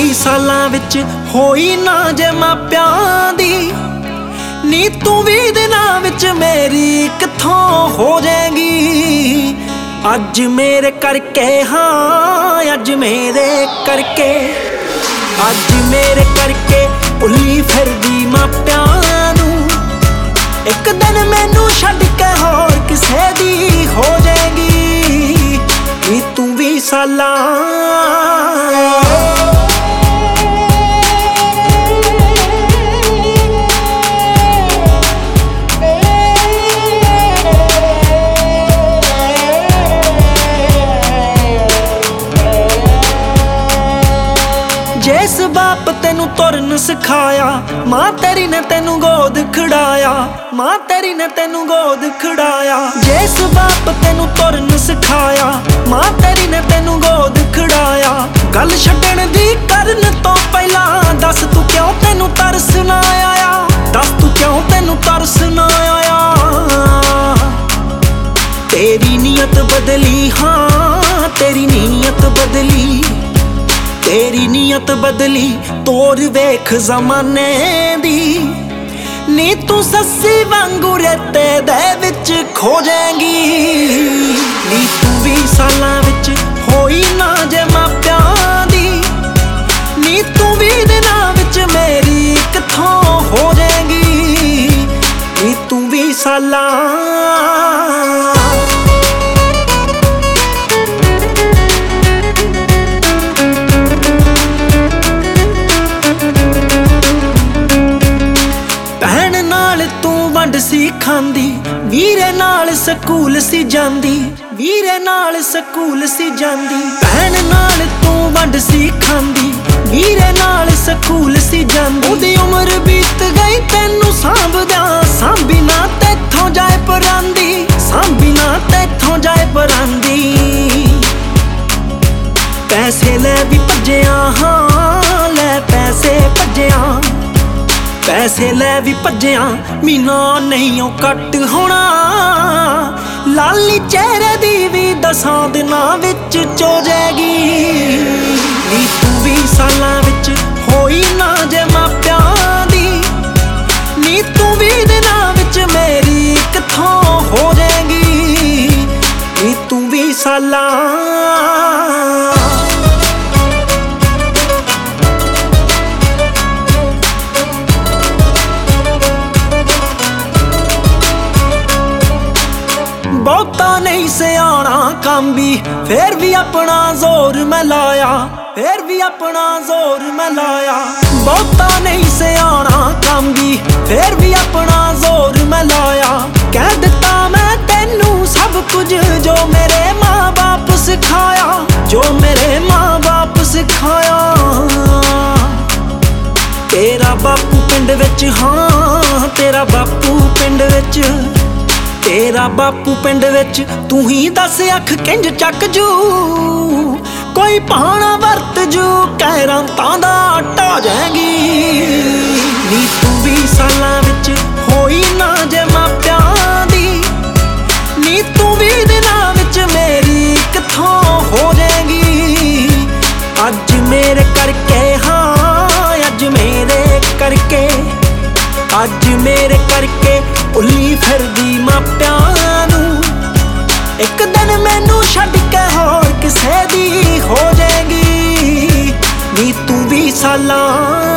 20 ਸਾਲਾਂ ਵਿੱਚ ਹੋਈ ਨਾ ਜੇ ਮਾਪਿਆਂ ਦੀ, ਨੀ ਤੂੰ 20 ਦਿਨਾਂ ਵਿੱਚ ਮੇਰੀ ਕਿੱਥੋਂ ਹੋ ਜਾਏਗੀ। ਅੱਜ ਮੇਰੇ ਕਰਕੇ, ਹਾਂ ਅੱਜ ਮੇਰੇ ਕਰਕੇ, ਅੱਜ ਮੇਰੇ ਕਰਕੇ ਭੁੱਲੀ ਫਿਰਦੀ ਮਾਪਿਆਂ ਨੂੰ। ਇੱਕ ਦਿਨ ਮੈਨੂੰ ਛੱਡ ਕੇ ਹੋਰ ਕਿਸੇ ਦੀ ਹੋ ਜਾਏਗੀ, ਨੀ ਤੂੰ 20 ਸਾਲਾਂ। ਜਿਸ ਬਾਪ ਤੈਨੂੰ ਤੁਰਨ ਸਿਖਾਇਆ, ਮਾਂ ਤੇਰੀ ਨੇ ਤੈਨੂੰ ਗੋਦ ਖੜਾਇਆ, ਮਾਂ ਤੇਰੀ ਨੇ ਤੈਨੂੰ ਗੋਦ ਖੜਾਇਆ। ਜਿਸ ਬਾਪ ਤੈਨੂੰ ਤੁਰਨ ਸਿਖਾਇਆ, ਮਾਂ ਤੇਰੀ ਨੇ ਤੈਨੂੰ ਗੋਦ ਖੜਾਇਆ। ਗੱਲ ਛੱਡਣ ਦੀ ਕਰਨ ਤੋਂ ਪਹਿਲਾਂ ਦੱਸ ਤੂੰ ਕਿਉਂ ਤੈਨੂੰ ਤਰਸ ਨਾ ਆਇਆ, ਦੱਸ ਤੂੰ ਕਿਉਂ ਤੈਨੂੰ ਤਰਸ ਨਾ ਆਇਆ। ਤੇਰੀ ਨੀਅਤ ਬਦਲੀ, ਹਾਂ ਤੇਰੀ ਨੀਅਤ ਬਦਲੀ, ਤੇਰੀ ਨੀਅਤ ਬਦਲੀ ਤੋਰ ਵੇਖ ਜ਼ਮਾਨੇ ਦੀ। ਨੀ ਤੂੰ ਸੱਸੀ ਵਾਂਗੂ ਰੇਤੇ ਦੇ ਵਿੱਚ ਖੋ ਜਾਏਗੀ, ਨੀ ਤੂੰ 20 ਸਾਲਾਂ ਵਿੱਚ ਹੋਈ ਨਾ ਜੇ ਮਾਪਿਆਂ ਦੀ, ਨੀ ਤੂੰ 20 ਦਿਨਾਂ ਵਿੱਚ ਮੇਰੀ ਕਿੱਥੋਂ ਹੋ ਜਾਏਗੀ, ਨੀ ਤੂੰ 20 ਸਾਲਾਂ। ਸੀ ਖਾਂਦੀ ਵੀਰੇ ਨਾਲ ਸਕੂਲ ਸੀ ਜਾਂਦੀ, ਵੀਰੇ ਨਾਲ ਸਕੂਲ ਸੀ ਜਾਂਦੀ। ਭੈਣ ਨਾਲ ਤੂੰ ਵੰਡ ਸੀ ਖਾਂਦੀ, ਵੀਰੇ ਨਾਲ ਸਕੂਲ ਸੀ ਜਾਂਦੀ। ਉਹਦੀ ਉਮਰ ਬੀਤ ਗਈ ਤੈਨੂੰ ਸਾਂਭਦਿਆਂ, ਸਾਂਭੀ ਨਾ ਤੈਥੋਂ ਜਾਏ ਪਰਾਂਦੀ, ਸਾਂਭੀ ਨਾ ਤੈਥੋਂ ਜਾਏ ਪਰਾਂਦੀ। ਪੈਸੇ ਲੈ ਵੀ ਭੱਜਿਆ, ਹਾਂ ਲੈ ਪੈਸੇ ਭੱਜਿਆ, ਪੈਸੇ ਲੈ ਵੀ ਭੱਜਿਆ। ਮਹੀਨਾ ਨਹੀਂ ਉਹ ਕੱਟ ਹੋਣਾ, ਲਾਲੀ ਚਿਹਰੇ ਦੀ ਵੀ 10 ਦਿਨਾਂ ਵਿੱਚ ਚੋ ਜਾਏਗੀ, ਨੀ ਤੂੰ 20 ਸਾਲਾਂ ਵਿੱਚ ਹੋਈ ਨਾ ਜੇ ਮਾਪਿਆਂ ਦੀ, ਨੀ ਤੂੰ 20 ਦਿਨਾਂ ਵਿੱਚ ਮੇਰੀ ਕਿੱਥੋਂ ਹੋ ਜਾਏਗੀ, ਨੀ ਤੂੰ 20 ਸਾਲਾਂ। ਬਹੁਤਾ ਨਹੀਂ ਸਿਆਣਾ ਕੰਮ ਵੀ, ਫੇਰ ਵੀ ਆਪਣਾ ਜ਼ੋਰ ਮੈਂ ਲਾਇਆ, ਫੇਰ ਵੀ ਆਪਣਾ ਜ਼ੋਰ ਮੈਂ ਲਾਇਆ। ਬਹੁਤਾ ਨਹੀਂ ਸਿਆਣਾ ਕੰਮ ਵੀ, ਫੇਰ ਵੀ ਆਪਣਾ ਜ਼ੋਰ ਮੈਂ ਲਾਇਆ। ਕਹਿ ਦਿੱਤਾ ਮੈਂ ਤੈਨੂੰ ਸਭ ਕੁਝ ਜੋ ਮੇਰੇ ਮਾਂ-ਬਾਪ ਸਿਖਾਇਆ, ਜੋ ਮੇਰੇ ਮਾਂ-ਬਾਪ ਸਿਖਾਇਆ। ਤੇਰਾ ਬਾਪੂ ਪਿੰਡ ਵਿੱਚ, ਹਾਂ ਤੇਰਾ ਬਾਪੂ ਪਿੰਡ ਵਿੱਚ, ਤੇਰਾ ਬਾਪੂ ਪਿੰਡ ਵਿੱਚ। ਤੂੰ ਹੀ ਦੱਸ ਅੱਖ ਕਿੰਝ ਚੱਕ ਜੂ, ਕੋਈ ਭਾਣਾ ਵਰਤ ਜੂ, ਕਹਿਰਾਂ ਤਾਂ ਦਾ ਢਾ ਜਾਏਗੀ, ਨੀ ਤੂੰ 20 ਸਾਲਾਂ ਵਿੱਚ ਹੋਈ ਨਾ ਜੇ ਮਾਪਿਆਂ ਦੀ, ਨੀ ਤੂੰ 20 ਦਿਨਾਂ ਵਿੱਚ ਮੇਰੀ ਕਿੱਥੋਂ ਹੋ ਜਾਏਗੀ। ਅੱਜ ਮੇਰੇ ਕਰਕੇ, ਹਾਂ ਅੱਜ ਮੇਰੇ ਕਰਕੇ, ਅੱਜ ਮੇਰੇ ਕਰਕੇ ਭੁੱਲੀ ਫਿਰਦੀ ਮਾਪਿਆਂ ਨੂੰ। ਇੱਕ ਦਿਨ ਮੈਨੂੰ ਛੱਡ ਕੇ ਹੋਰ ਕਿਸੇ ਦੀ ਹੋ ਜਾਏਗੀ, ਨੀ ਤੂੰ 20 ਸਾਲਾਂ।